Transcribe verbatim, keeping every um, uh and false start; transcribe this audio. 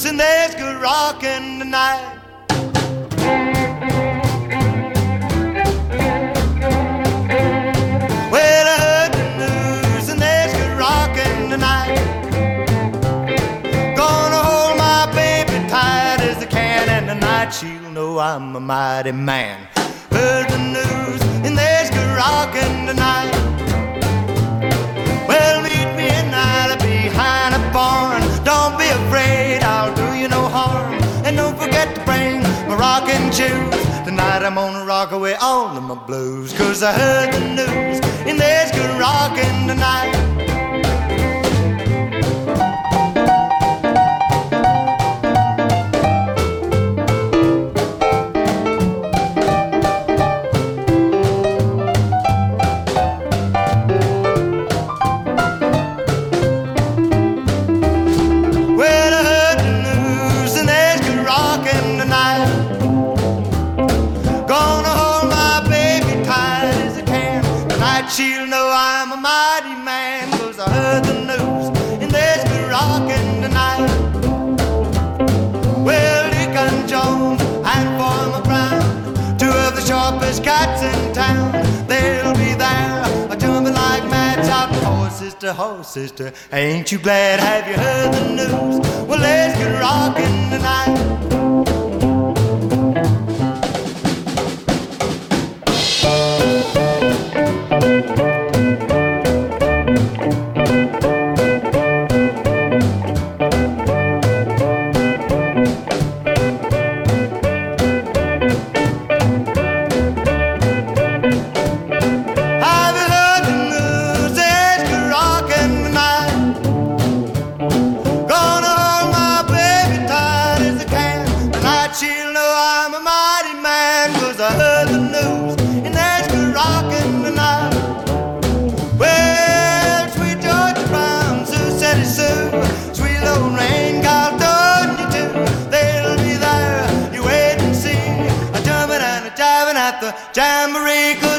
news, and there's good rockin' tonight. Well, I heard the news, and there's good rockin' tonight. Gonna hold my baby tight as I can, and tonight she'll know I'm a mighty man. Heard the news, and there's good rockin' tonight. Well, meet me at night behind a barn. Don't be afraid, I'll do you no harm. And don't forget to bring my rocking shoes. Tonight I'm gonna rock away all of my blues. Cause I heard the news, and there's good rockin' tonight. She'll know I'm a mighty man. Cause I heard the news, and there's good rockin' tonight. Well, Dick and Jones and Farmer Brown, two of the sharpest cats in town, they'll be there jumping like mad, shouting, oh sister, oh sister, ain't you glad? Have you heard the news? Well, there's good rockin' tonight. She'll know I'm a mighty man. Cause I heard the news, and there's good rockin' tonight. Well, sweet Georgia Brown, Sioux City Sue, sweet Lorraine, Caledonia too, they'll be there, you wait and see, a jumping and a jiving at the jamboree.